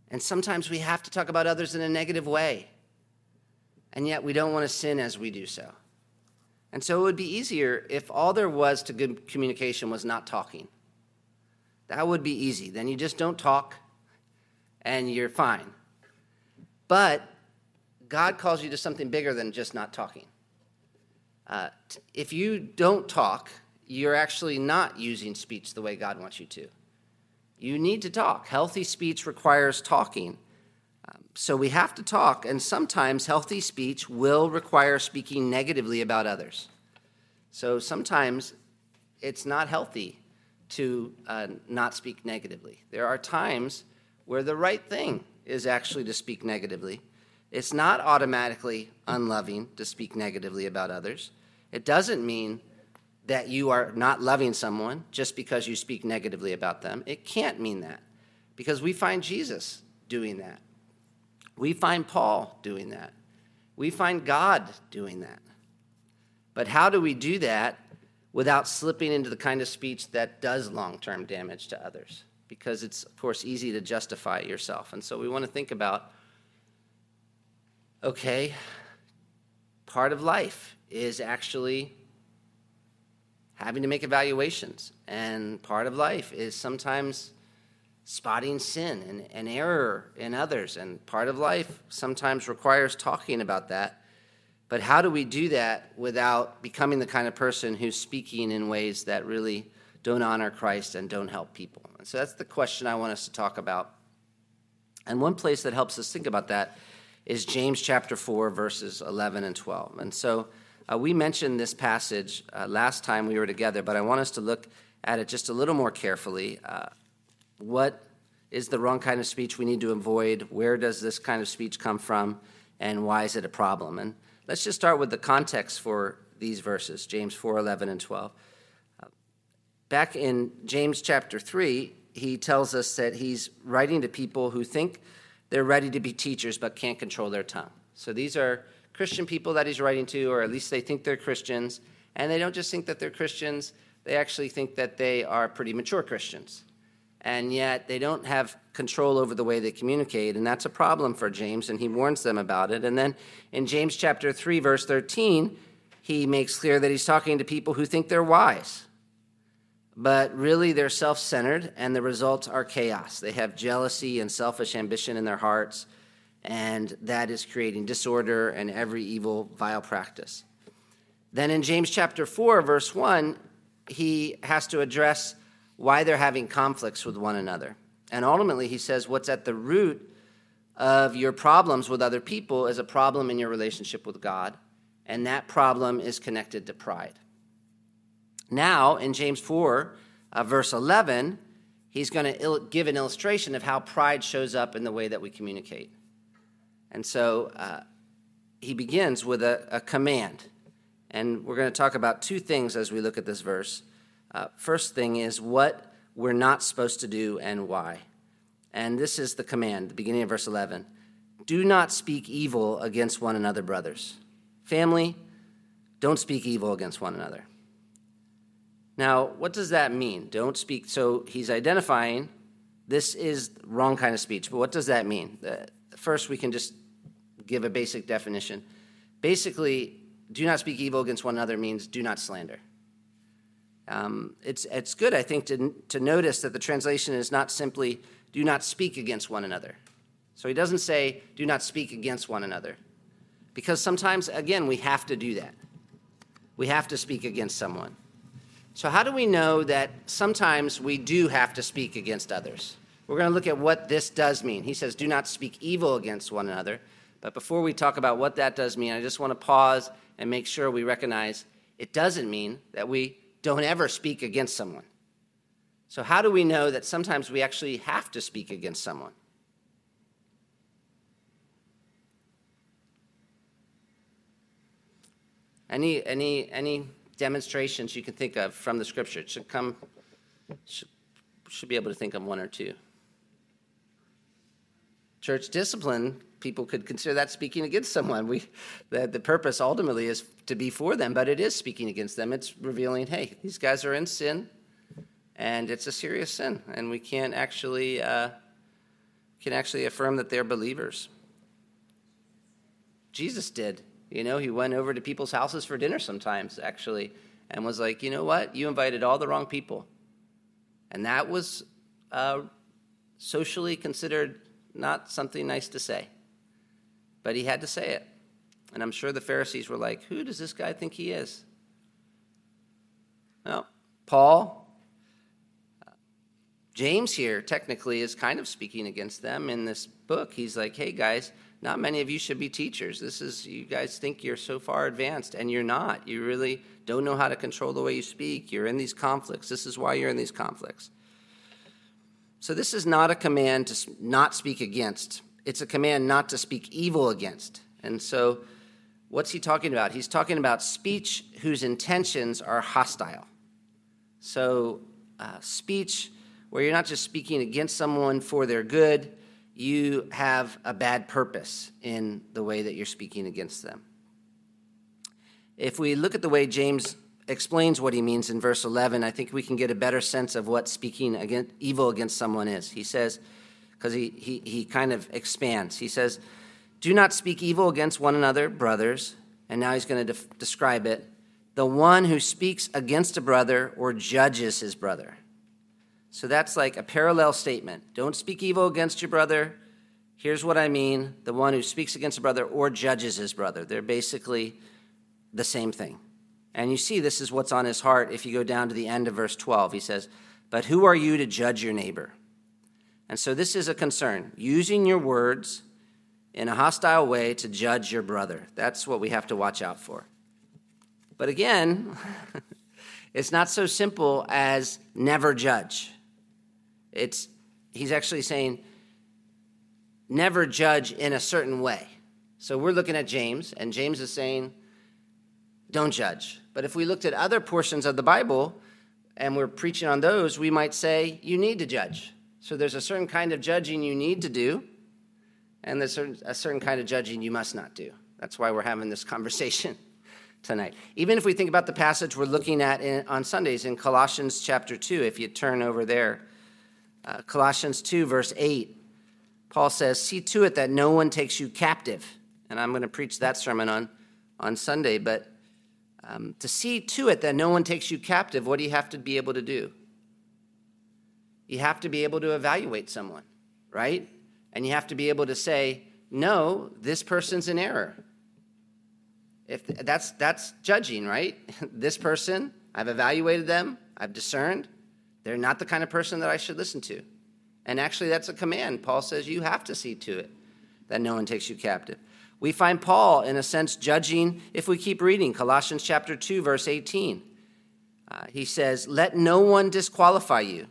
And sometimes we have to talk about others in a negative way. And yet we don't want to sin as we do so. And so it would be easier if all there was to good communication was not talking. That would be easy. Then you just don't talk and you're fine. But God calls you to something bigger than just not talking. If you don't talk, you're actually not using speech the way God wants you to. You need to talk. Healthy speech requires talking. So we have to talk, and sometimes healthy speech will require speaking negatively about others. So sometimes it's not healthy to not speak negatively. There are times where the right thing is actually to speak negatively. It's not automatically unloving to speak negatively about others. It doesn't mean that you are not loving someone just because you speak negatively about them. It can't mean that, because we find Jesus doing that. We find Paul doing that. We find God doing that. But how do we do that without slipping into the kind of speech that does long-term damage to others? Because it's, of course, easy to justify yourself. And so we want to think about, okay, part of life is actually having to make evaluations. And part of life is sometimes spotting sin and error in others. And part of life sometimes requires talking about that. But how do we do that without becoming the kind of person who's speaking in ways that really don't honor Christ and don't help people? And so that's the question I want us to talk about. And one place that helps us think about that is James chapter 4, verses 11 and 12. And so we mentioned this passage last time we were together, but I want us to look at it just a little more carefully. What is the wrong kind of speech we need to avoid? Where does this kind of speech come from? And why is it a problem? And let's just start with the context for these verses, James 4, 11 and 12. Back in James chapter 3, he tells us that he's writing to people who think they're ready to be teachers but can't control their tongue. So these are Christian people that he's writing to, or at least they think they're Christians. And they don't just think that they're Christians, they actually think that they are pretty mature Christians. And yet they don't have control over the way they communicate, and that's a problem for James, and he warns them about it. And then in James chapter 3, verse 13, he makes clear that he's talking to people who think they're wise, but really they're self-centered, and the results are chaos. They have jealousy and selfish ambition in their hearts, and that is creating disorder and every evil, vile practice. Then in James chapter 4, verse 1, he has to address why they're having conflicts with one another. And ultimately, he says what's at the root of your problems with other people is a problem in your relationship with God, and that problem is connected to pride. Now, in James 4, verse 11, he's going to give an illustration of how pride shows up in the way that we communicate. And so he begins with a command. And we're going to talk about two things as we look at this verse. First thing is what we're not supposed to do and why. And this is the command, the beginning of verse 11. Do not speak evil against one another, brothers. Family, don't speak evil against one another. Now, what does that mean? Don't speak. So he's identifying this is the wrong kind of speech. But what does that mean? First, we can just give a basic definition. Basically, do not speak evil against one another means do not slander. It's good, I think, to notice that the translation is not simply do not speak against one another. So he doesn't say do not speak against one another. Because sometimes, again, we have to do that. We have to speak against someone. So how do we know that sometimes we do have to speak against others? We're going to look at what this does mean. He says do not speak evil against one another. But before we talk about what that does mean, I just want to pause and make sure we recognize it doesn't mean that we don't ever speak against someone. So how do we know that sometimes we actually have to speak against someone? Any demonstrations you can think of from the scripture? It should be able to think of one or two. Church discipline, people could consider that speaking against someone. The purpose ultimately is to be for them, but it is speaking against them. It's revealing, hey, these guys are in sin, and it's a serious sin, and we can't actually can actually affirm that they're believers. Jesus did. He went over to people's houses for dinner sometimes, actually, and was like, you know what? You invited all the wrong people. And that was socially considered not something nice to say. But he had to say it. And I'm sure the Pharisees were like, who does this guy think he is? Well, Paul, James here technically is kind of speaking against them in this book. He's like, hey guys, not many of you should be teachers. You guys think you're so far advanced, and you're not. You really don't know how to control the way you speak. You're in these conflicts. This is why you're in these conflicts. So this is not a command to not speak against. It's a command not to speak evil against. And so what's he talking about? He's talking about speech whose intentions are hostile. So speech where you're not just speaking against someone for their good, you have a bad purpose in the way that you're speaking against them. If we look at the way James explains what he means in verse 11, I think we can get a better sense of what speaking evil against someone is. He says, because he kind of expands, he says, do not speak evil against one another, brothers. And now he's going to describe it. The one who speaks against a brother or judges his brother. So that's like a parallel statement. Don't speak evil against your brother. Here's what I mean. The one who speaks against a brother or judges his brother. They're basically the same thing. And you see this is what's on his heart if you go down to the end of verse 12. He says, but who are you to judge your neighbor? And so this is a concern. Using your words in a hostile way to judge your brother. That's what we have to watch out for. But again, it's not so simple as never judge. He's actually saying never judge in a certain way. So we're looking at James, and James is saying don't judge. But if we looked at other portions of the Bible and we're preaching on those, we might say you need to judge. So there's a certain kind of judging you need to do, and there's a certain kind of judging you must not do. That's why we're having this conversation tonight. Even if we think about the passage we're looking at on Sundays in Colossians chapter 2, if you turn over there, Colossians 2, verse 8, Paul says, see to it that no one takes you captive. And I'm going to preach that sermon on Sunday, but to see to it that no one takes you captive, what do you have to be able to do? You have to be able to evaluate someone, right? And you have to be able to say, no, this person's in error. If that's judging, right? This person, I've evaluated them, I've discerned, they're not the kind of person that I should listen to. And actually, that's a command. Paul says you have to see to it that no one takes you captive. We find Paul, in a sense, judging, if we keep reading, Colossians chapter 2, verse 18. He says, let no one disqualify you.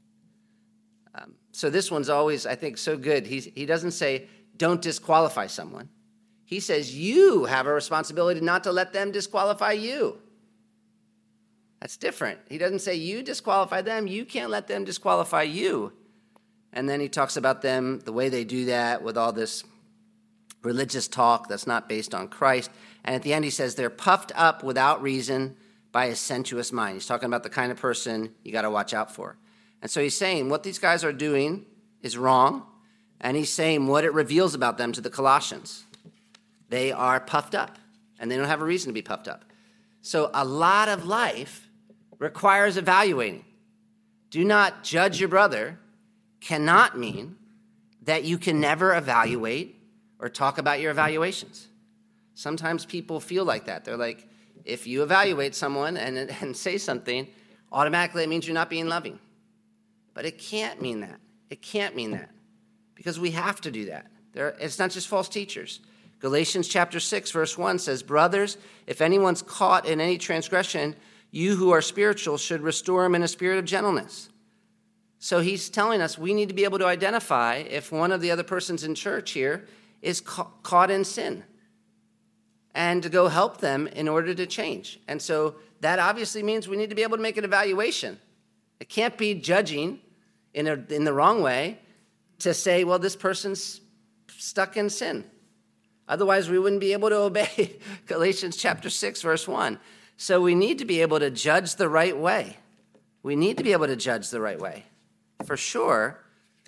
So this one's always, I think, so good. He doesn't say, don't disqualify someone. He says, you have a responsibility not to let them disqualify you. That's different. He doesn't say, you disqualify them. You can't let them disqualify you. And then he talks about them, the way they do that with all this religious talk that's not based on Christ. And at the end, he says, they're puffed up without reason by a sensuous mind. He's talking about the kind of person you got to watch out for. And so he's saying what these guys are doing is wrong, and he's saying what it reveals about them to the Colossians. They are puffed up, and they don't have a reason to be puffed up. So a lot of life requires evaluating. Do not judge your brother cannot mean that you can never evaluate or talk about your evaluations. Sometimes people feel like that. They're like, if you evaluate someone and say something, automatically it means you're not being loving. But it can't mean that. It can't mean that. Because we have to do that. It's not just false teachers. Galatians chapter 6, verse 1 says, brothers, if anyone's caught in any transgression, you who are spiritual should restore him in a spirit of gentleness. So he's telling us we need to be able to identify if one of the other persons in church here is caught in sin and to go help them in order to change. And so that obviously means we need to be able to make an evaluation. It can't be judging in the wrong way to say, well, this person's stuck in sin. Otherwise, we wouldn't be able to obey Galatians chapter 6, verse 1. So we need to be able to judge the right way. We need to be able to judge the right way. For sure,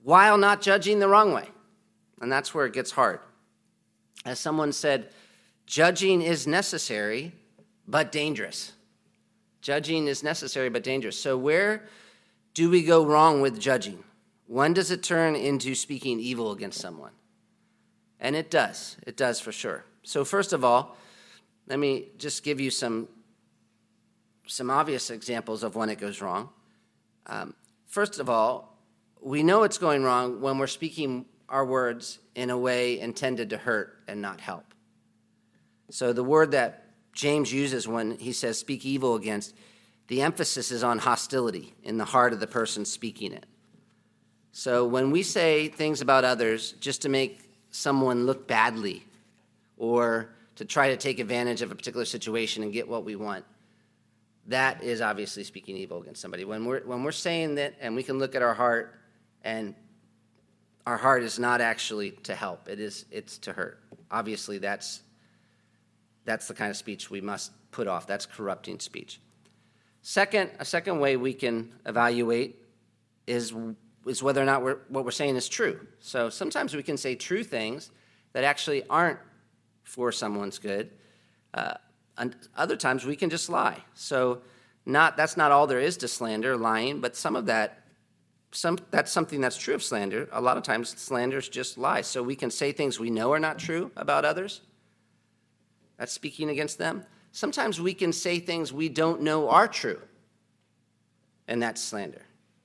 while not judging the wrong way. And that's where it gets hard. As someone said, judging is necessary but dangerous. Judging is necessary but dangerous. So where do we go wrong with judging? When does it turn into speaking evil against someone? And it does. It does for sure. So first of all, let me just give you some obvious examples of when it goes wrong. First of all, we know it's going wrong when we're speaking our words in a way intended to hurt and not help. So the word that James uses when he says speak evil against, the emphasis is on hostility in the heart of the person speaking it. So when we say things about others just to make someone look badly or to try to take advantage of a particular situation and get what we want, that is obviously speaking evil against somebody. When we're saying that, and we can look at our heart, and our heart is not actually to help, it's to hurt. Obviously, that's the kind of speech we must put off. That's corrupting speech. A second way we can evaluate is whether or not what we're saying is true. So sometimes we can say true things that actually aren't for someone's good. And other times we can just lie. So that's not all there is to slander, lying, but that's something that's true of slander. A lot of times slander is just lies. So we can say things we know are not true about others. That's speaking against them. Sometimes we can say things we don't know are true, and that's slander.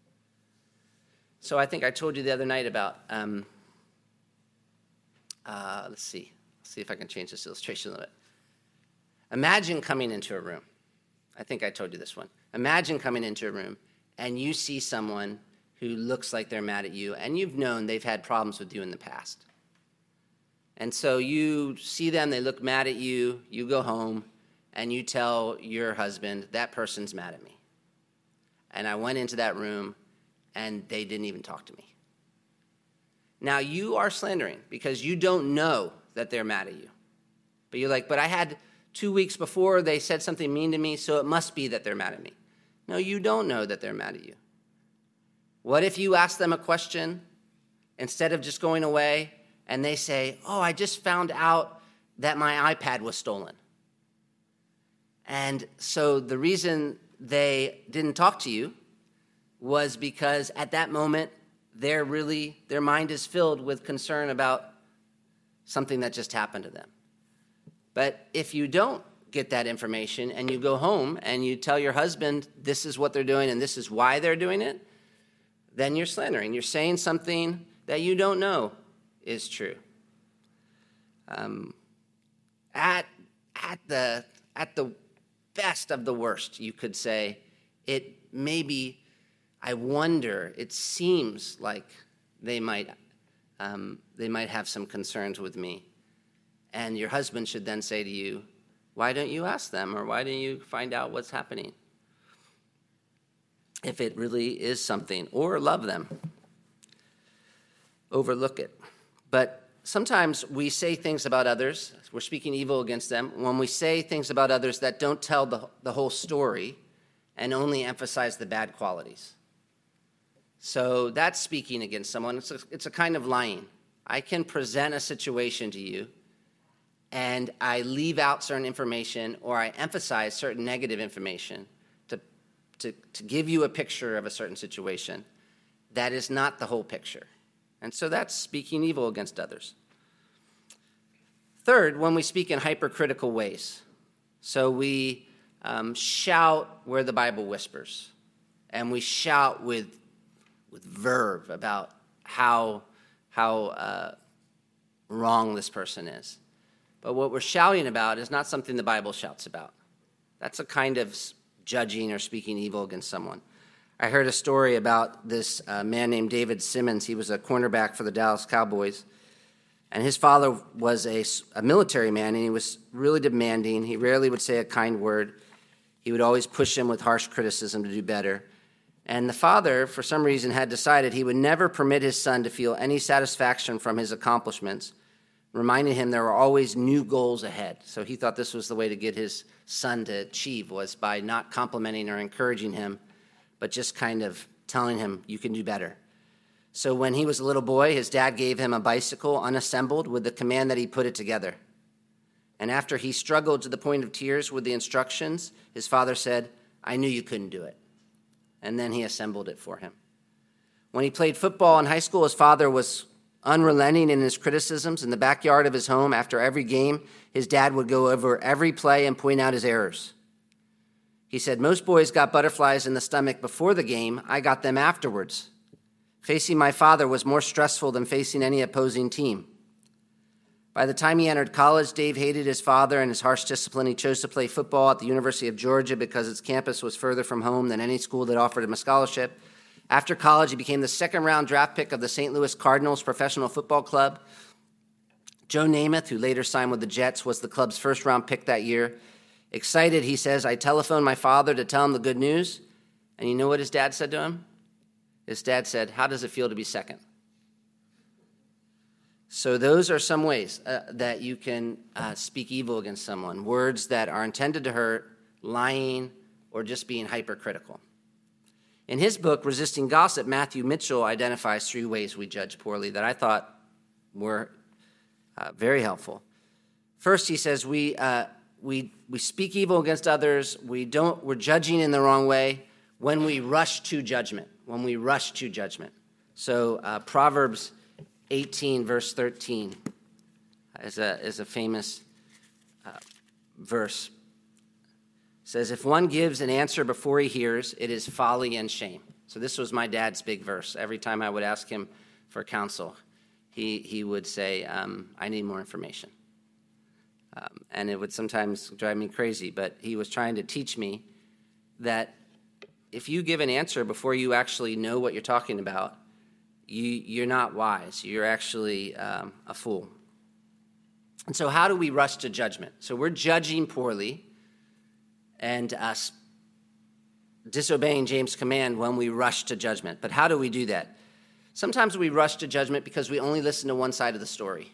So I think I told you the other night about, let's see if I can change this illustration a little bit. Imagine coming into a room. I think I told you this one. Imagine coming into a room and you see someone who looks like they're mad at you, and you've known they've had problems with you in the past. And so you see them, they look mad at you, you go home, and you tell your husband, that person's mad at me. And I went into that room, and they didn't even talk to me. Now, you are slandering because you don't know that they're mad at you. But you're like, but I had 2 weeks before they said something mean to me, so it must be that they're mad at me. No, you don't know that they're mad at you. What if you ask them a question instead of just going away and they say, oh, I just found out that my iPad was stolen. And so the reason they didn't talk to you was because at that moment, their mind is filled with concern about something that just happened to them. But if you don't get that information and you go home and you tell your husband this is what they're doing and this is why they're doing it, then you're slandering. You're saying something that you don't know is true. At the best of the worst, you could say, I wonder, it seems like they might have some concerns with me. And your husband should then say to you, why don't you ask them, or why don't you find out what's happening? If it really is something, or love them. Overlook it. But sometimes we say things about others, we're speaking evil against them, when we say things about others that don't tell the whole story and only emphasize the bad qualities. So that's speaking against someone. It's a kind of lying. I can present a situation to you, and I leave out certain information, or I emphasize certain negative information to give you a picture of a certain situation. That is not the whole picture. And so that's speaking evil against others. Third, when we speak in hypercritical ways. So we shout where the Bible whispers, and we shout with verve about how wrong this person is. But what we're shouting about is not something the Bible shouts about. That's a kind of judging or speaking evil against someone. I heard a story about this man named David Simmons. He was a cornerback for the Dallas Cowboys. And his father was a military man, and he was really demanding. He rarely would say a kind word. He would always push him with harsh criticism to do better. And the father, for some reason, had decided he would never permit his son to feel any satisfaction from his accomplishments, reminding him there were always new goals ahead. So he thought this was the way to get his son to achieve, was by not complimenting or encouraging him, but just kind of telling him, you can do better. So when he was a little boy, his dad gave him a bicycle unassembled with the command that he put it together. And after he struggled to the point of tears with the instructions, his father said, "I knew you couldn't do it." And then he assembled it for him. When he played football in high school, his father was unrelenting in his criticisms. In the backyard of his home, after every game, his dad would go over every play and point out his errors. He said, "Most boys got butterflies in the stomach before the game. I got them afterwards. Facing my father was more stressful than facing any opposing team." By the time he entered college, Dave hated his father and his harsh discipline. He chose to play football at the University of Georgia because its campus was further from home than any school that offered him a scholarship. After college, he became the second-round draft pick of the St. Louis Cardinals professional football club. Joe Namath, who later signed with the Jets, was the club's first-round pick that year. Excited, he says, "I telephoned my father to tell him the good news." And you know what his dad said to him? His dad said, "How does it feel to be second?" So those are some ways that you can speak evil against someone. Words that are intended to hurt, lying, or just being hypercritical. In his book, Resisting Gossip, Matthew Mitchell identifies 3 ways we judge poorly that I thought were very helpful. First, he says we speak evil against others. We're judging in the wrong way when we rush to judgment. So Proverbs 18, verse 13 is a famous verse. It says, "If one gives an answer before he hears, it is folly and shame." So this was my dad's big verse. Every time I would ask him for counsel, he would say, "I need more information." And it would sometimes drive me crazy, but he was trying to teach me that if you give an answer before you actually know what you're talking about, you're not wise. You're actually a fool. And so how do we rush to judgment? So we're judging poorly and disobeying James' command when we rush to judgment. But how do we do that? Sometimes we rush to judgment because we only listen to one side of the story.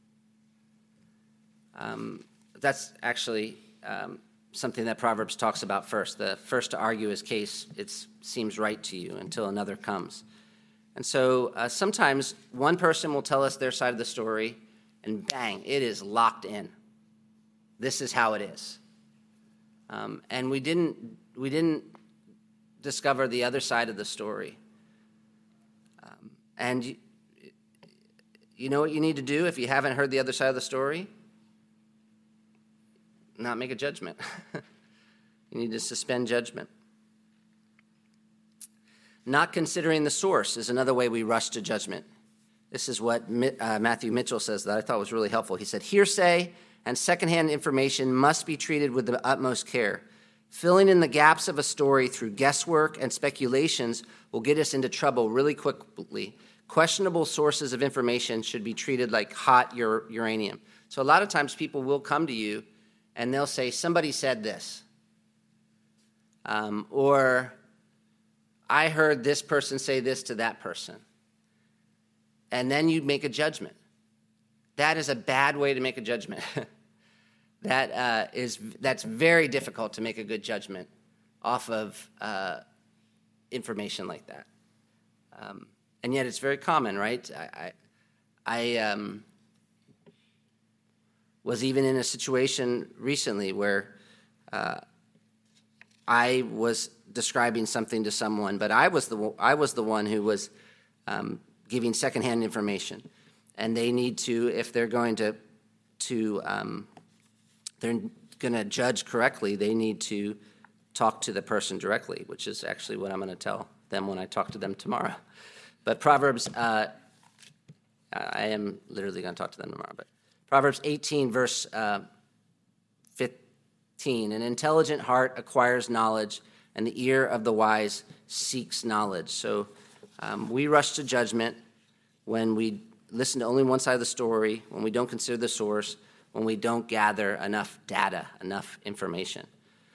That's actually something that Proverbs talks about first. The first to argue his case, it seems right to you until another comes. And so sometimes one person will tell us their side of the story, and bang, it is locked in. This is how it is. And we didn't discover the other side of the story. And you know what you need to do if you haven't heard the other side of the story? Not make a judgment. You need to suspend judgment. Not considering the source is another way we rush to judgment. This is what Matthew Mitchell says that I thought was really helpful. He said, "Hearsay and secondhand information must be treated with the utmost care. Filling in the gaps of a story through guesswork and speculations will get us into trouble really quickly. Questionable sources of information should be treated like hot uranium." So a lot of times people will come to you and they'll say, "Somebody said this," or "I heard this person say this to that person." And then you make a judgment. That is a bad way to make a judgment. That's very difficult to make a good judgment off of information like that. And yet it's very common, right? I was even in a situation recently where I was describing something to someone, but I was the one who was giving secondhand information, and they need to, if they're going to they're going to judge correctly, they need to talk to the person directly, which is actually what I'm going to tell them when I talk to them tomorrow. But Proverbs, I am literally going to talk to them tomorrow. But Proverbs 18, verse 15, "An intelligent heart acquires knowledge, and the ear of the wise seeks knowledge." So we rush to judgment when we listen to only one side of the story, when we don't consider the source, when we don't gather enough data, enough information.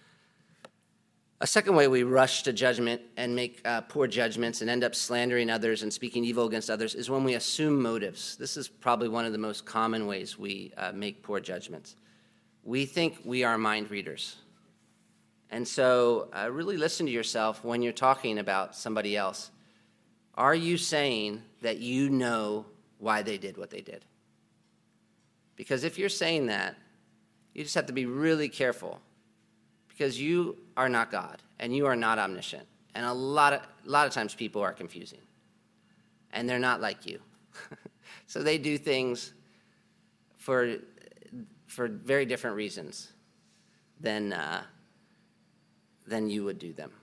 A second way we rush to judgment and make poor judgments and end up slandering others and speaking evil against others is when we assume motives. This is probably one of the most common ways we make poor judgments. We think we are mind readers. And so really listen to yourself when you're talking about somebody else. Are you saying that you know why they did what they did. Because if you're saying that, you just have to be really careful, because you are not God and you are not omniscient. And a lot of times people are confusing, and they're not like you. So they do things for very different reasons than you would do them.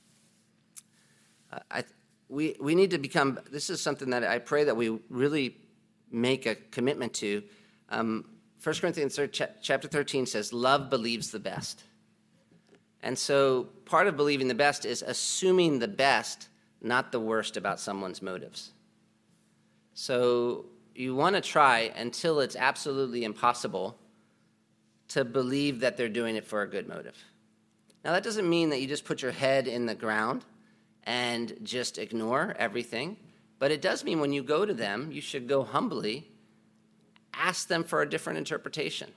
We need to become, this is something that I pray that we really make a commitment to. 1 Corinthians chapter 13 says, love believes the best. And so part of believing the best is assuming the best, not the worst, about someone's motives. So you want to try until it's absolutely impossible to believe that they're doing it for a good motive. Now, that doesn't mean that you just put your head in the ground and just ignore everything, but it does mean when you go to them, you should go humbly, ask them for a different interpretation.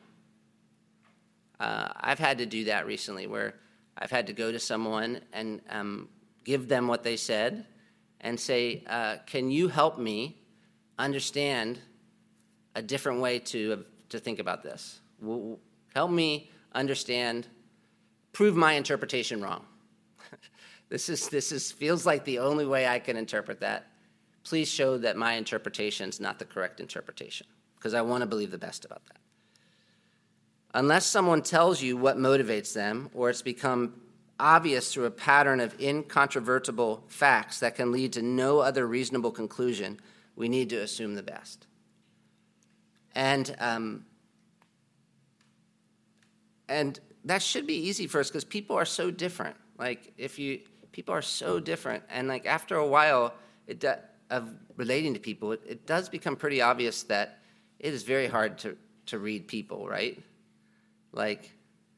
I've had to do that recently, where I've had to go to someone and give them what they said and say, can you help me understand a different way to think about this? Help me understand, prove my interpretation wrong. This feels like the only way I can interpret that. Please show that my interpretation is not the correct interpretation, because I want to believe the best about that. Unless someone tells you what motivates them, or it's become obvious through a pattern of incontrovertible facts that can lead to no other reasonable conclusion, we need to assume the best. And that should be easy for us, because people are so different. Like, people are so different, and like after a while of relating to people, it does become pretty obvious that it is very hard to read people, right? Like,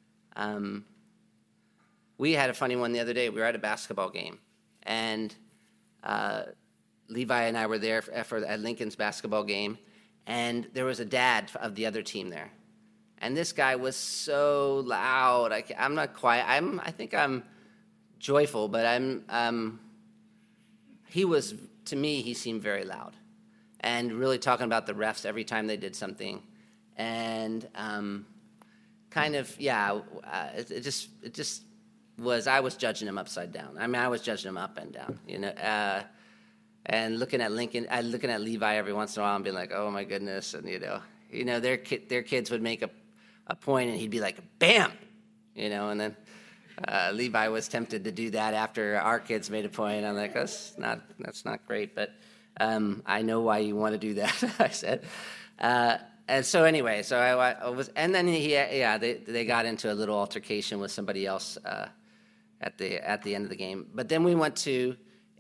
we had a funny one the other day. We were at a basketball game, and Levi and I were there at Lincoln's basketball game, and there was a dad of the other team there. And this guy was so loud. I'm not quiet. I think I'm joyful, but to me, he seemed very loud and really talking about the refs every time they did something. And it just was, I was judging him upside down. I mean, I was judging him up and down, and looking at Levi every once in a while and being like, oh my goodness. And, their kids would make a point and he'd be like, bam, and then Levi was tempted to do that after our kids made a point. I'm like, that's not great, but I know why you want to do that, I said. And so anyway, I was, and then they got into a little altercation with somebody else at the end of the game. But then we went to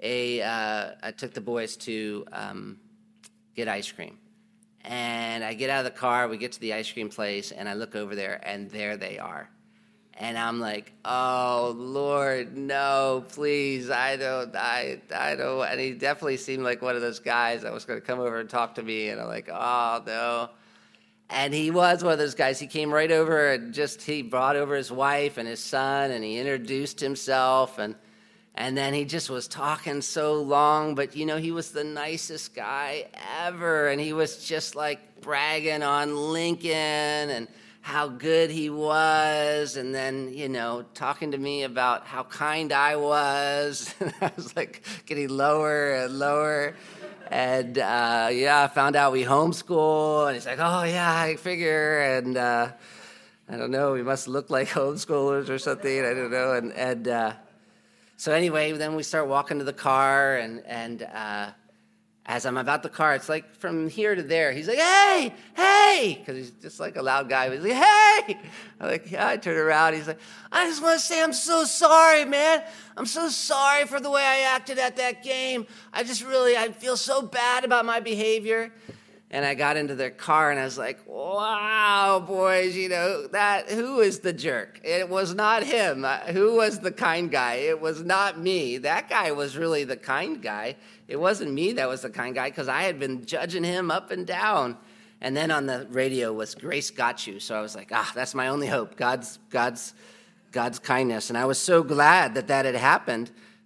I took the boys to get ice cream. And I get out of the car, we get to the ice cream place, and I look over there, and there they are. And I'm like, oh, Lord, no, please, I don't. And he definitely seemed like one of those guys that was going to come over and talk to me, and I'm like, oh, no. And he was one of those guys. He came right over and he brought over his wife and his son, and he introduced himself, and then he just was talking so long, but, he was the nicest guy ever, and he was just, like, bragging on Lincoln and how good he was, and then, talking to me about how kind I was. And I was, like, getting lower and lower. And, I found out we homeschool, and he's like, oh, yeah, I figure, and I don't know, we must look like homeschoolers or something, I don't know, and so anyway, then we start walking to the car, and as I'm about the car, it's like from here to there. He's like, hey, because he's just like a loud guy. He's like, hey. I'm like, yeah, I turn around. He's like, I just want to say I'm so sorry, man. I'm so sorry for the way I acted at that game. I feel so bad about my behavior. And I got into their car, and I was like, wow, boys, who is the jerk? It was not him. Who was the kind guy? It was not me. That guy was really the kind guy. It wasn't me that was the kind guy, because I had been judging him up and down. And then on the radio was Grace Got You. So I was like, that's my only hope, God's kindness. And I was so glad that had happened,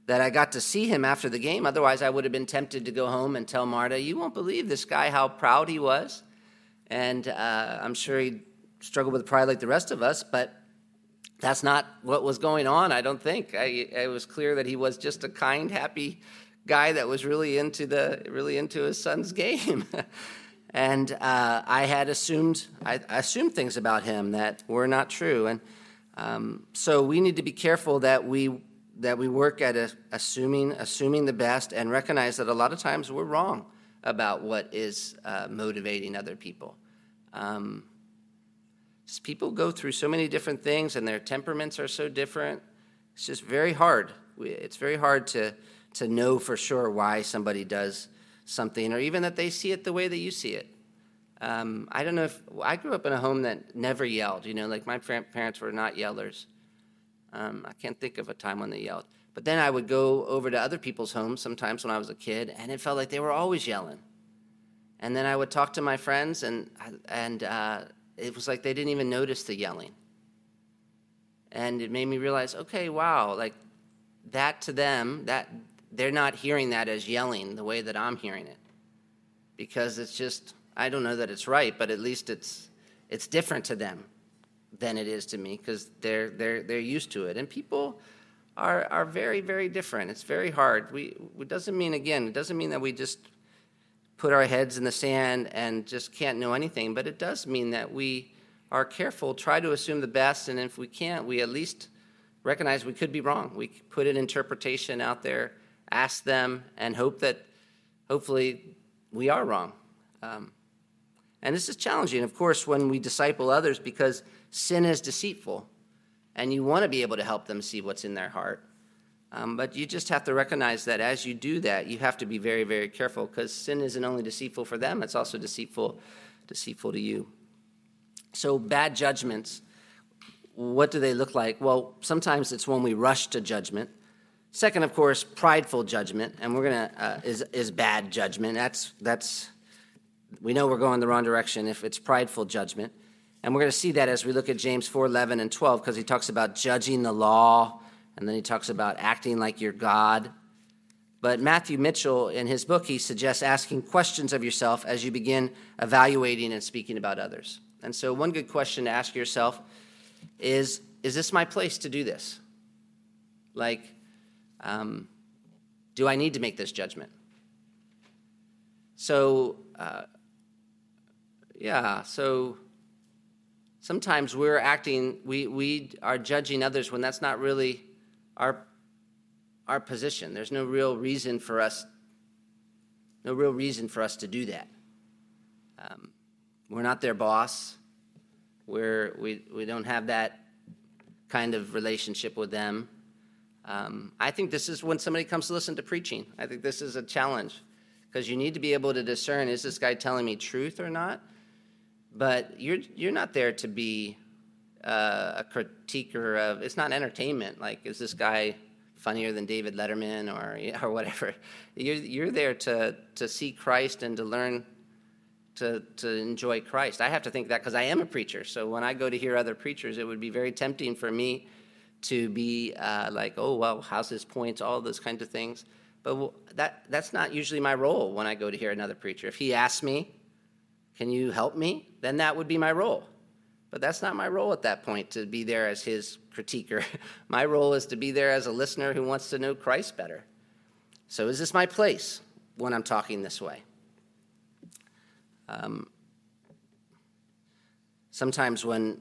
that I got to see him after the game. Otherwise, I would have been tempted to go home and tell Marta, you won't believe this guy, how proud he was. And I'm sure he struggled with pride like the rest of us, but that's not what was going on, I don't think. It was clear that he was just a kind, happy guy that was really into his son's game. And I assumed things about him that were not true. And so we need to be careful that we work at assuming the best and recognize that a lot of times we're wrong about what is motivating other people. People go through so many different things, and their temperaments are so different. It's just very hard. It's very hard to know for sure why somebody does something, or even that they see it the way that you see it. I don't know if I grew up in a home that never yelled. Like my parents were not yellers. I can't think of a time when they yelled. But then I would go over to other people's homes sometimes when I was a kid, and it felt like they were always yelling. And then I would talk to my friends, and it was like they didn't even notice the yelling. And it made me realize, okay, wow, like that to them, that they're not hearing that as yelling the way that I'm hearing it. Because it's just, I don't know that it's right, but at least it's different to them than it is to me, because they're used to it. And people are very, very different. It's very hard. It doesn't mean that we just put our heads in the sand and just can't know anything, but it does mean that we are careful, try to assume the best, and if we can't, we at least recognize we could be wrong. We put an interpretation out there, ask them, and hope that hopefully we are wrong. And this is challenging, of course, when we disciple others, because sin is deceitful, and you want to be able to help them see what's in their heart. But you just have to recognize that as you do that, you have to be very, very careful, because sin isn't only deceitful for them, it's also deceitful to you. So bad judgments, what do they look like? Well, sometimes it's when we rush to judgment. Second, of course, prideful judgment, and we're gonna is bad judgment. That's we know we're going the wrong direction if it's prideful judgment, and we're going to see that as we look at James 4:11 and 12, because he talks about judging the law. And then he talks about acting like you're God. But Matthew Mitchell, in his book, he suggests asking questions of yourself as you begin evaluating and speaking about others. And so one good question to ask yourself is this my place to do this? Like, do I need to make this judgment? So sometimes we're acting, we are judging others when that's not really our position. There's no real reason for us to do that. We're not their boss. We don't have that kind of relationship with them. I think this is when somebody comes to listen to preaching. I think this is a challenge, because you need to be able to discern, is this guy telling me truth or not? But you're not there to be a critiquer of, it's not entertainment. Like, is this guy funnier than David Letterman or whatever? You're there to see Christ and to learn to enjoy Christ. I have to think that because I am a preacher. So when I go to hear other preachers, it would be very tempting for me to be like, oh, well, how's his points, all those kinds of things. But that's not usually my role when I go to hear another preacher. If he asks me, can you help me? Then that would be my role. But that's not my role at that point, to be there as his critiquer. My role is to be there as a listener who wants to know Christ better. So is this my place when I'm talking this way? Sometimes when,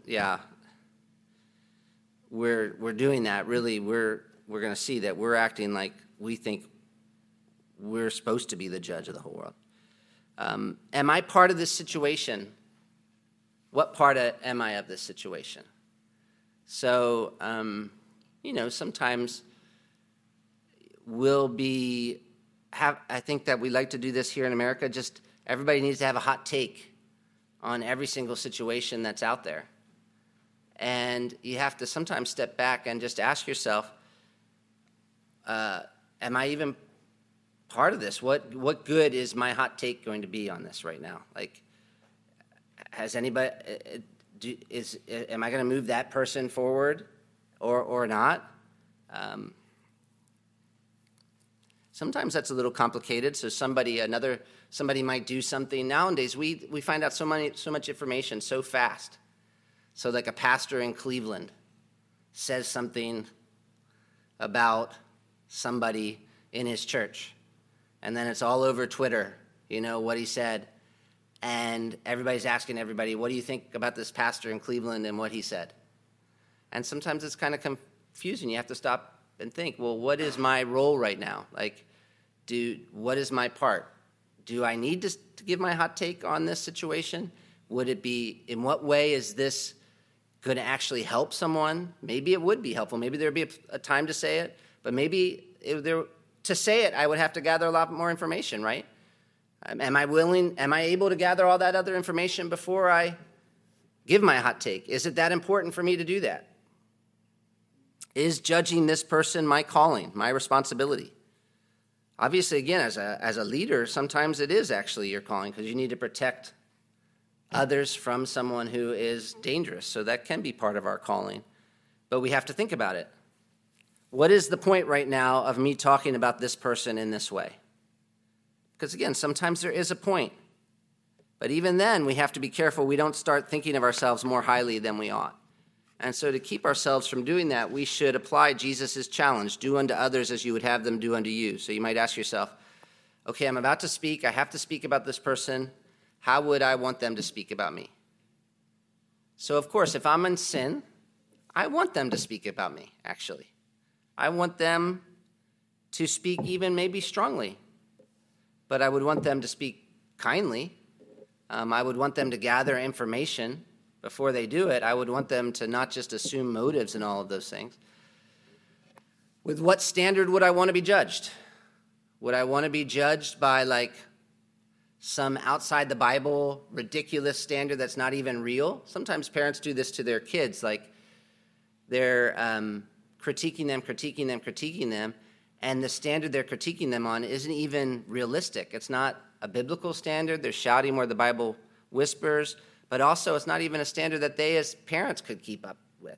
we're doing that, really, we're going to see that we're acting like we think we're supposed to be the judge of the whole world. Am I part of this situation? What part am I of this situation? So, sometimes I think that we like to do this here in America, just everybody needs to have a hot take on every single situation that's out there. And you have to sometimes step back and just ask yourself, am I even part of this? What good is my hot take going to be on this right now? Like, has anybody, am I going to move that person forward or not? Sometimes that's a little complicated. So somebody might do something. Nowadays, we find out so much information so fast. So like a pastor in Cleveland says something about somebody in his church, and then it's all over Twitter, what he said, and everybody's asking everybody, what do you think about this pastor in Cleveland and what he said? And sometimes it's kind of confusing. You have to stop and think, well, what is my role right now? What is my part? Do I need to give my hot take on this situation? Would it be, in what way is this going to actually help someone? Maybe it would be helpful. Maybe there would be a time to say it, but maybe to say it, I would have to gather a lot more information, right? Am I able to gather all that other information before I give my hot take? Is it that important for me to do that? Is judging this person my calling, my responsibility? Obviously, again, as a leader, sometimes it is actually your calling because you need to protect others from someone who is dangerous. So that can be part of our calling. But we have to think about it. What is the point right now of me talking about this person in this way? Because again, sometimes there is a point. But even then, we have to be careful we don't start thinking of ourselves more highly than we ought. And so to keep ourselves from doing that, we should apply Jesus' challenge, do unto others as you would have them do unto you. So you might ask yourself, okay, I'm about to speak. I have to speak about this person. How would I want them to speak about me? So of course, if I'm in sin, I want them to speak about me, actually. I want them to speak even maybe strongly, but I would want them to speak kindly. I would want them to gather information before they do it. I would want them to not just assume motives and all of those things. With what standard would I want to be judged? Would I want to be judged by some outside the Bible ridiculous standard that's not even real? Sometimes parents do this to their kids, they're critiquing them, and the standard they're critiquing them on isn't even realistic. It's not a biblical standard. They're shouting where the Bible whispers, but also it's not even a standard that they as parents could keep up with.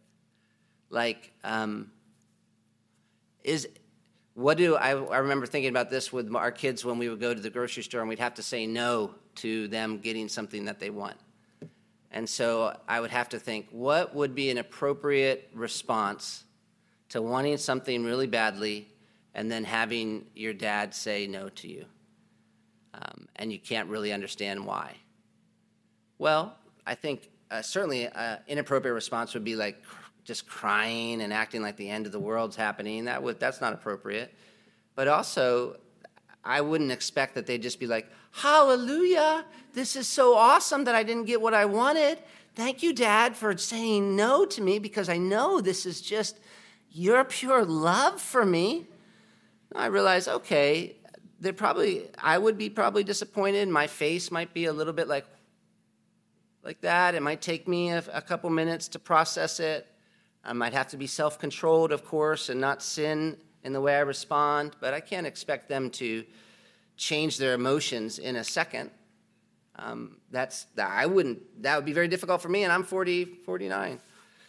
I remember thinking about this with our kids when we would go to the grocery store and we'd have to say no to them getting something that they want. And so I would have to think, what would be an appropriate response to wanting something really badly and then having your dad say no to you? And you can't really understand why. Well, I think certainly an inappropriate response would be just crying and acting like the end of the world's happening. That's not appropriate. But also, I wouldn't expect that they'd just be like, hallelujah, this is so awesome that I didn't get what I wanted. Thank you, Dad, for saying no to me because I know this is just your pure love for me. I realize, okay, I would be probably disappointed. My face might be a little bit like that. It might take me a couple minutes to process it. I might have to be self-controlled, of course, and not sin in the way I respond. But I can't expect them to change their emotions in a second. That would be very difficult for me, and I'm 49.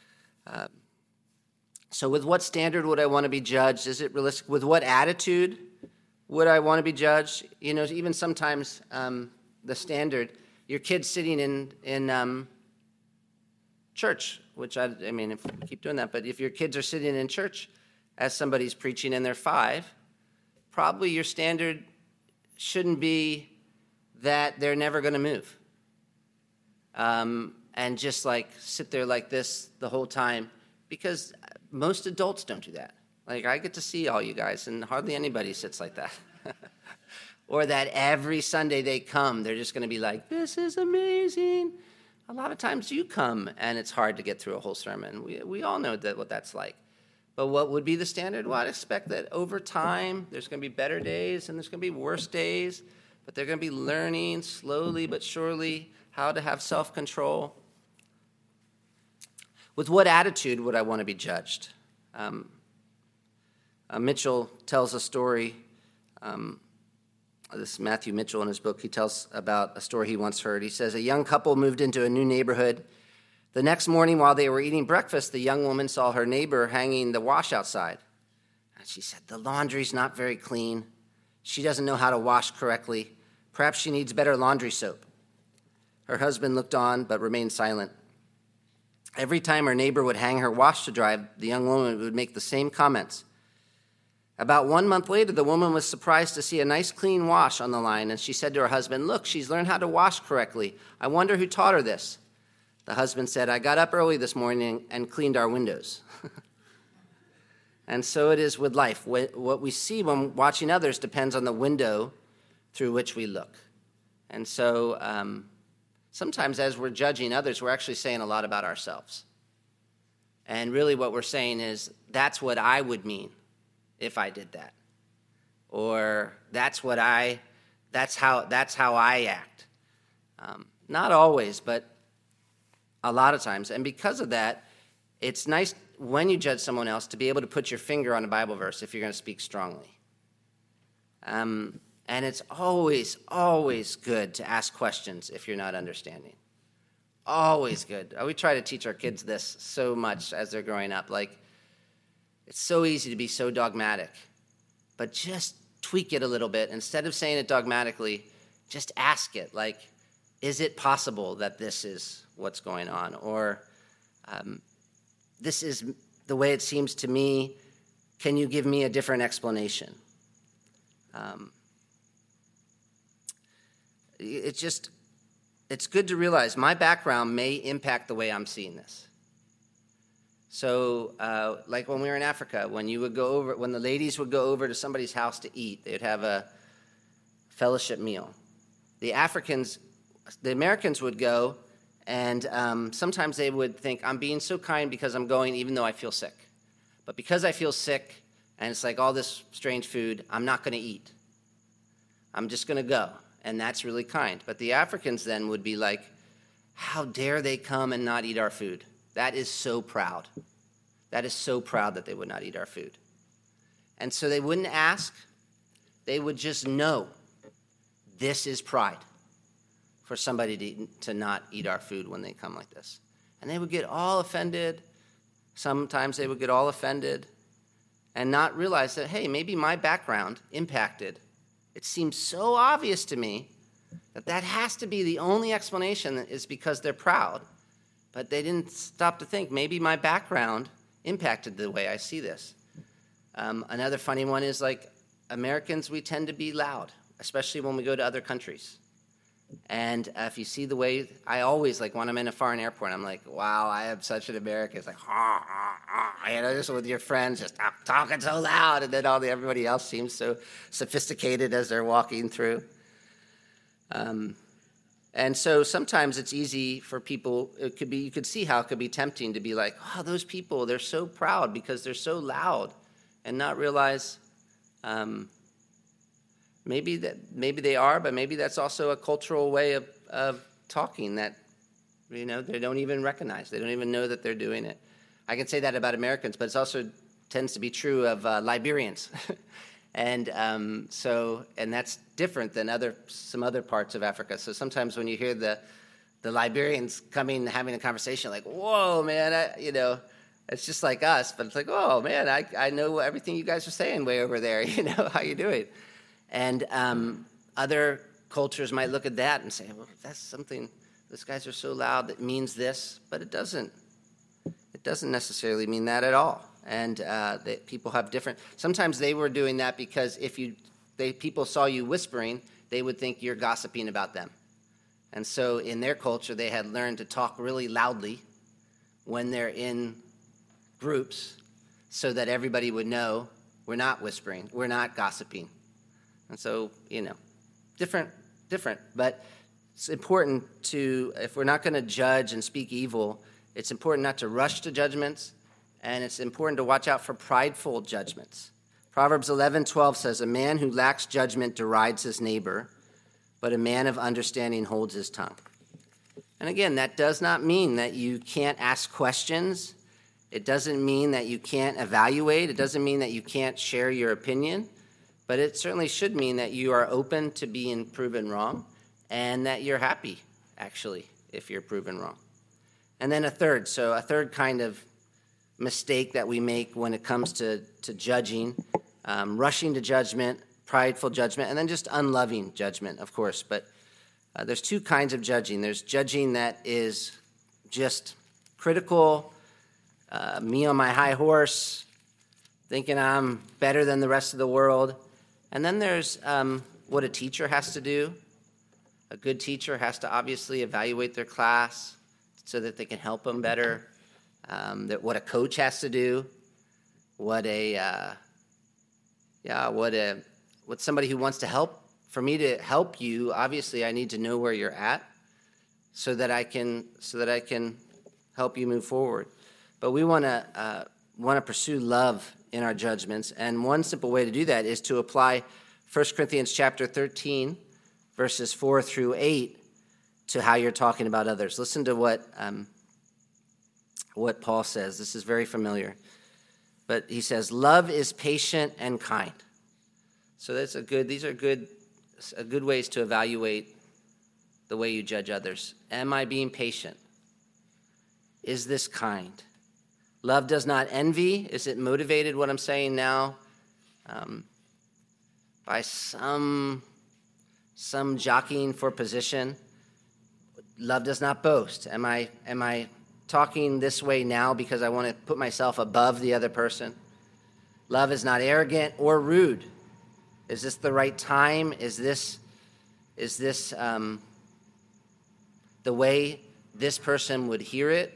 So with what standard would I want to be judged? Is it realistic? With what attitude would I want to be judged? Even sometimes the standard, your kid's sitting in church, which I mean, if we keep doing that, but if your kids are sitting in church as somebody's preaching and they're 5, probably your standard shouldn't be that they're never going to move and just sit there like this the whole time, because most adults don't do that. I get to see all you guys, and hardly anybody sits like that. Or that every Sunday they come, they're just going to be like, this is amazing. A lot of times you come, and it's hard to get through a whole sermon. We all know what that's like. But what would be the standard? Well, I'd expect that over time, there's going to be better days, and there's going to be worse days, but they're going to be learning slowly but surely how to have self-control. With what attitude would I want to be judged? Mitchell tells a story. This Matthew Mitchell in his book, he tells about a story he once heard. He says, a young couple moved into a new neighborhood. The next morning while they were eating breakfast, the young woman saw her neighbor hanging the wash outside. And she said, the laundry's not very clean. She doesn't know how to wash correctly. Perhaps she needs better laundry soap. Her husband looked on but remained silent. Every time her neighbor would hang her wash to dry, the young woman would make the same comments. About 1 month later, the woman was surprised to see a nice clean wash on the line, and she said to her husband, "Look, she's learned how to wash correctly. I wonder who taught her this." The husband said, "I got up early this morning and cleaned our windows." And so it is with life. What we see when watching others depends on the window through which we look. And so sometimes as we're judging others, we're actually saying a lot about ourselves. And really what we're saying is, that's what I would mean if I did that. Or that's how I act. Not always, but a lot of times. And because of that, it's nice when you judge someone else to be able to put your finger on a Bible verse if you're going to speak strongly. And it's always, always good to ask questions if you're not understanding. Always good. We try to teach our kids this so much as they're growing up. Like, it's so easy to be so dogmatic, but just tweak it a little bit. Instead of saying it dogmatically, just ask it. Like, is it possible that this is what's going on? Or this is the way it seems to me. Can you give me a different explanation? It's good to realize my background may impact the way I'm seeing this. So, like when we were in Africa, when the ladies would go over to somebody's house to eat, they'd have a fellowship meal. The Americans would go, and sometimes they would think, I'm being so kind because I'm going even though I feel sick. But because I feel sick, and it's like all this strange food, I'm not going to eat. I'm just going to go. And that's really kind. But the Africans then would be like, how dare they come and not eat our food? That is so proud. That is so proud that they would not eat our food. And so they wouldn't ask. They would just know this is pride for somebody to not eat our food when they come like this. And they would get all offended. Sometimes they would get all offended and not realize that, hey, maybe my background impacted. It seems so obvious to me that has to be the only explanation is because they're proud. But they didn't stop to think, maybe my background impacted the way I see this. Another funny one is like Americans, we tend to be loud, especially when we go to other countries. And if you see the way, I always, like when I'm in a foreign airport, I'm like, wow, I am such an American. It's like, just with your friends, just talking so loud. And then everybody else seems so sophisticated as they're walking through. And so sometimes it's easy for people, you could see how it could be tempting to be like, oh, those people, they're so proud because they're so loud, and not realize maybe they are, but maybe that's also a cultural way of talking that, they don't even recognize. They don't even know that they're doing it. I can say that about Americans, but it also tends to be true of Liberians. And that's different than some other parts of Africa. So sometimes when you hear the Liberians coming and having a conversation, like, whoa, man, it's just like us, but it's like, oh, man, I know everything you guys are saying way over there. How you doing? And other cultures might look at that and say, well, that's something, those guys are so loud that means this, but it doesn't. It doesn't necessarily mean that at all. And people have different, sometimes they were doing that because if people saw you whispering, they would think you're gossiping about them. And so in their culture, they had learned to talk really loudly when they're in groups so that everybody would know we're not whispering, we're not gossiping. And so, different. But it's important if we're not going to judge and speak evil, it's important not to rush to judgments, and it's important to watch out for prideful judgments. Proverbs 11:12 says, a man who lacks judgment derides his neighbor, but a man of understanding holds his tongue. And again, that does not mean that you can't ask questions. It doesn't mean that you can't evaluate. It doesn't mean that you can't share your opinion. But it certainly should mean that you are open to being proven wrong and that you're happy, actually, if you're proven wrong. And then a third kind of mistake that we make when it comes to judging, rushing to judgment, prideful judgment, and then just unloving judgment, of course. But there's two kinds of judging. There's judging that is just critical, me on my high horse, thinking I'm better than the rest of the world. And then there's what a teacher has to do. A good teacher has to obviously evaluate their class so that they can help them better. What a coach has to do. What somebody who wants to help. For me to help you, obviously I need to know where you're at so that I can help you move forward. But we want to pursue love in our judgments, and one simple way to do that is to apply 1 Corinthians chapter 13, verses 4 through 8, to how you're talking about others. Listen to what Paul says. This is very familiar. But he says, love is patient and kind. So these are good ways to evaluate the way you judge others. Am I being patient? Is this kind? Love does not envy. Is it motivated, what I'm saying now, by some jockeying for position? Love does not boast. Am I talking this way now because I want to put myself above the other person? Love is not arrogant or rude. Is this the right time? Is this the way this person would hear it?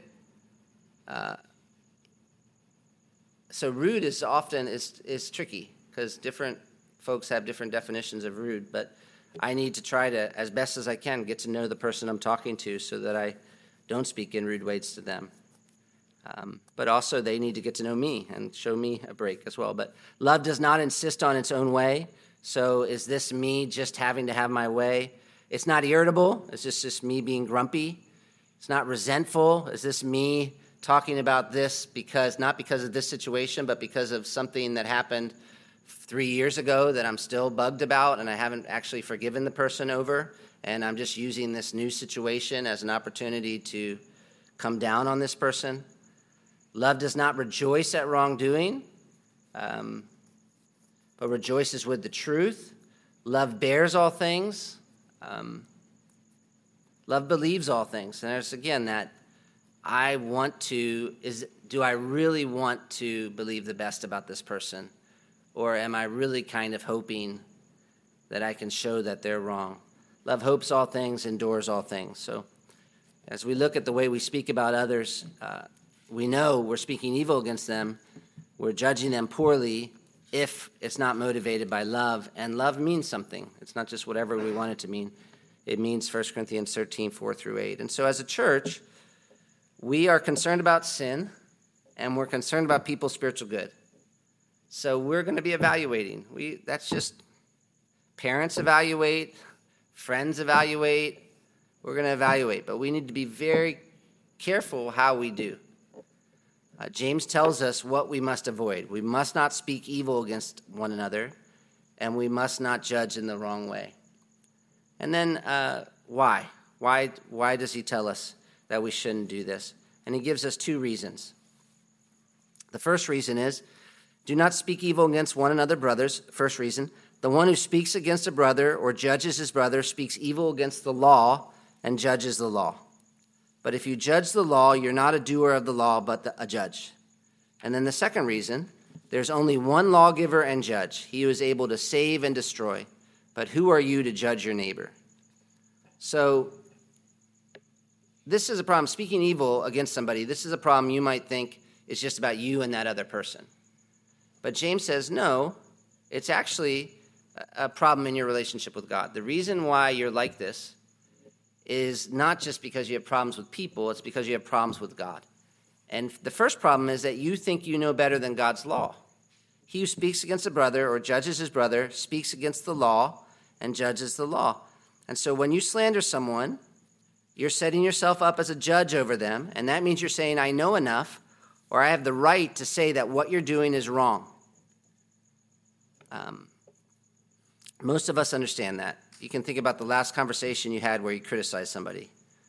So rude is often is tricky because different folks have different definitions of rude, but I need to try to, as best as I can, get to know the person I'm talking to so that I don't speak in rude ways to them. But also they need to get to know me and show me a break as well. But love does not insist on its own way. So is this me just having to have my way? It's not irritable. Is this just me being grumpy? It's not resentful. Is this me talking about this not because of this situation, but because of something that happened 3 years ago that I'm still bugged about and I haven't actually forgiven the person over, and I'm just using this new situation as an opportunity to come down on this person? Love does not rejoice at wrongdoing, but rejoices with the truth. Love bears all things. Love believes all things. And there's, again, that do I really want to believe the best about this person? Or am I really kind of hoping that I can show that they're wrong? Love hopes all things, endures all things. So as we look at the way we speak about others, we know we're speaking evil against them. We're judging them poorly if it's not motivated by love. And love means something. It's not just whatever we want it to mean. It means 1 Corinthians 13, 4 through 8. And so as a church, we are concerned about sin, and we're concerned about people's spiritual good. So we're going to be evaluating. That's just parents evaluate, friends evaluate. We're going to evaluate, but we need to be very careful how we do. James tells us what we must avoid. We must not speak evil against one another, and we must not judge in the wrong way. And then why? Why does he tell us that we shouldn't do this? And he gives us two reasons. The first reason is, do not speak evil against one another, brothers. First reason, the one who speaks against a brother or judges his brother speaks evil against the law and judges the law. But if you judge the law, you're not a doer of the law, but a judge. And then the second reason, there's only one lawgiver and judge, he who is able to save and destroy. But who are you to judge your neighbor? So this is a problem. Speaking evil against somebody, this is a problem you might think is just about you and that other person. But James says, no, it's actually a problem in your relationship with God. The reason why you're like this is not just because you have problems with people, it's because you have problems with God. And the first problem is that you think you know better than God's law. He who speaks against a brother or judges his brother speaks against the law and judges the law. And so when you slander someone, you're setting yourself up as a judge over them, and that means you're saying, I know enough, or I have the right to say that what you're doing is wrong. Most of us understand that. You can think about the last conversation you had where you criticized somebody.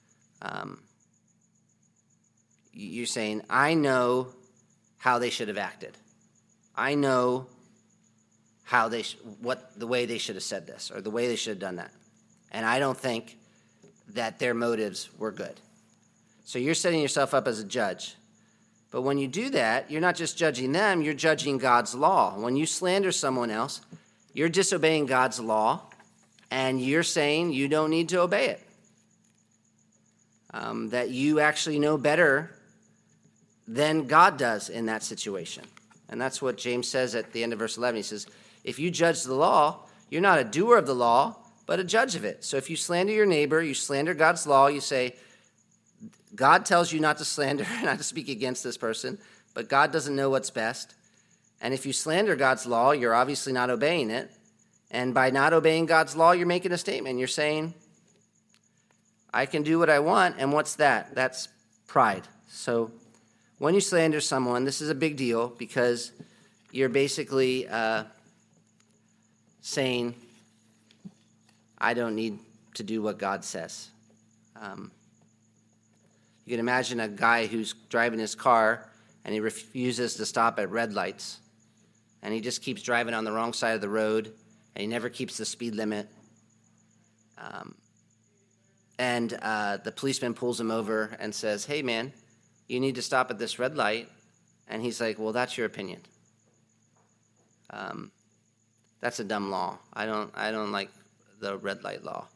You're saying, I know how they should have acted. I know the way they should have said this or the way they should have done that. And I don't think that their motives were good. So you're setting yourself up as a judge. But when you do that, you're not just judging them, you're judging God's law. When you slander someone else, you're disobeying God's law, and you're saying you don't need to obey it. That you actually know better than God does in that situation. And that's what James says at the end of verse 11. He says, if you judge the law, you're not a doer of the law, but a judge of it. So if you slander your neighbor, you slander God's law, you say, God tells you not to slander, not to speak against this person, but God doesn't know what's best. And if you slander God's law, you're obviously not obeying it. And by not obeying God's law, you're making a statement. You're saying, I can do what I want, and what's that? That's pride. So when you slander someone, this is a big deal because you're basically saying, I don't need to do what God says. You can imagine a guy who's driving his car and he refuses to stop at red lights. And he just keeps driving on the wrong side of the road, and he never keeps the speed limit. And the policeman pulls him over and says, hey, man, you need to stop at this red light. And he's like, well, that's your opinion. That's a dumb law. I don't like the red light law.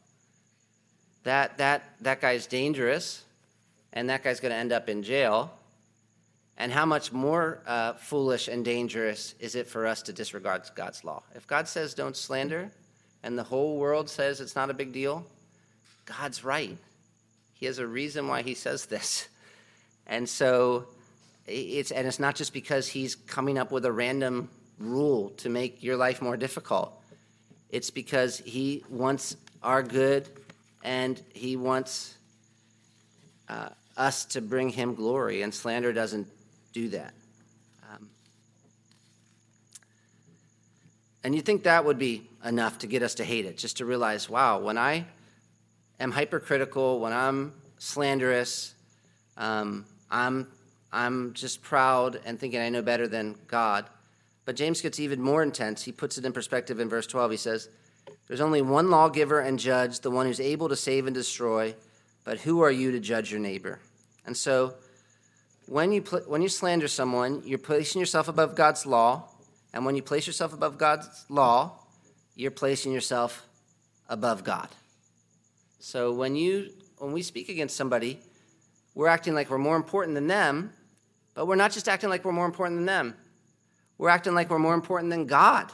That guy's dangerous, and that guy's going to end up in jail. And how much more foolish and dangerous is it for us to disregard God's law? If God says don't slander, and the whole world says it's not a big deal, God's right. He has a reason why he says this. And so it's not just because he's coming up with a random rule to make your life more difficult. It's because he wants our good, and he wants us to bring him glory, and slander doesn't do that. And you'd think that would be enough to get us to hate it, just to realize, wow, when I am hypercritical, when I'm slanderous, I'm just proud and thinking I know better than God. But James gets even more intense. He puts it in perspective in verse 12. He says, there's only one lawgiver and judge, the one who's able to save and destroy, but who are you to judge your neighbor? And so when you slander someone, you're placing yourself above God's law, and when you place yourself above God's law, you're placing yourself above God. So when we speak against somebody, we're acting like we're more important than them, but we're not just acting like we're more important than them. We're acting like we're more important than God.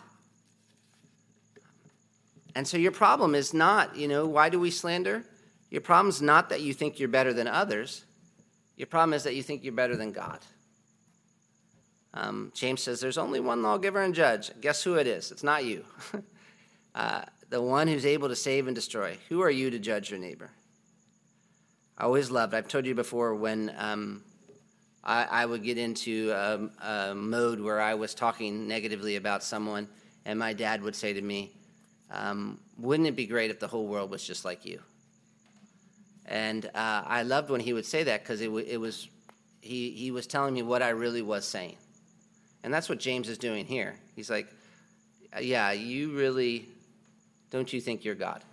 And so your problem is not, why do we slander? Your problem is not that you think you're better than others. Your problem is that you think you're better than God. James says there's only one lawgiver and judge. Guess who it is? It's not you. The one who's able to save and destroy. Who are you to judge your neighbor? I always loved, I've told you before, when I would get into a mode where I was talking negatively about someone, and my dad would say to me, wouldn't it be great if the whole world was just like you? And I loved when he would say that, because he was telling me what I really was saying. And that's what James is doing here. He's like, yeah, you really, don't you think you're God?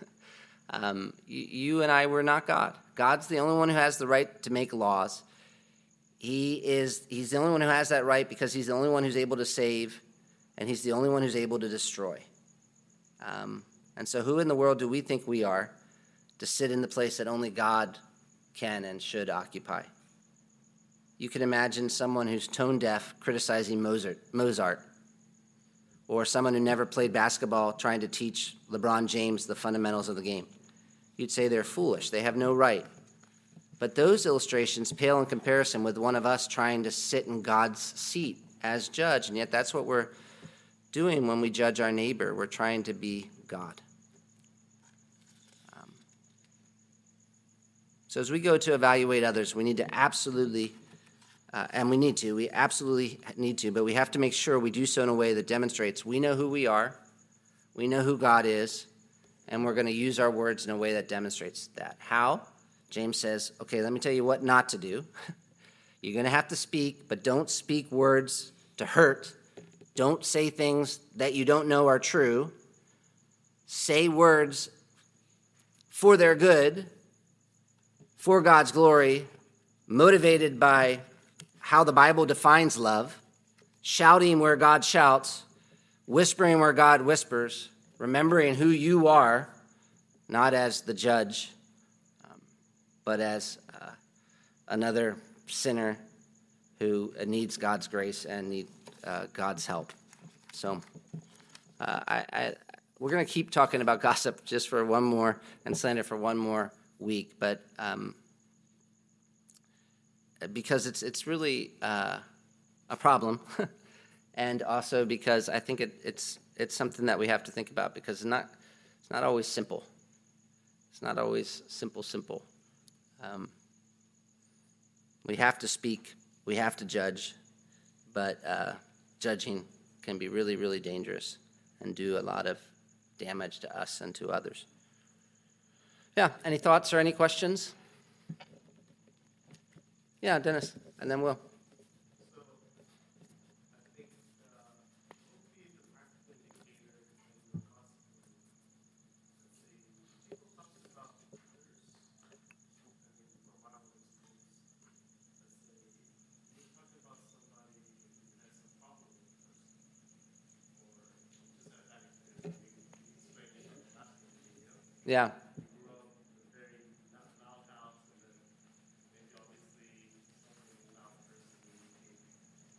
You and I were not God. God's the only one who has the right to make laws. He's the only one who has that right because he's the only one who's able to save, and he's the only one who's able to destroy. And so who in the world do we think we are to sit in the place that only God can and should occupy? You can imagine someone who's tone deaf criticizing Mozart, or someone who never played basketball trying to teach LeBron James the fundamentals of the game. You'd say they're foolish. They have no right. But those illustrations pale in comparison with one of us trying to sit in God's seat as judge, and yet that's what we're doing when we judge our neighbor. We're trying to be God. So as we go to evaluate others, we need to absolutely we absolutely need to, but we have to make sure we do so in a way that demonstrates we know who we are, we know who God is, and we're going to use our words in a way that demonstrates that. How? James says, okay, let me tell you what not to do. You're going to have to speak, but don't speak words to hurt. Don't say things that you don't know are true. Say words for their good, for God's glory, motivated by how the Bible defines love, shouting where God shouts, whispering where God whispers, remembering who you are, not as the judge, but as another sinner who needs God's grace and needs God's help. So we're going to keep talking about gossip just for one more and slander for one more week, but because it's really a problem, and also because I think it's something that we have to think about, because it's not always simple. It's not always simple. We have to speak, we have to judge, but judging can be really, really dangerous and do a lot of damage to us and to others. Yeah, any thoughts or any questions? Yeah, Dennis, and then we'll. So I think what would be the practical indicator and the consequence? Let's say people talking about others. From our experience, let's say we're talking about somebody who has some problem with a person, or just had a bad experience, maybe explaining not to. Yeah.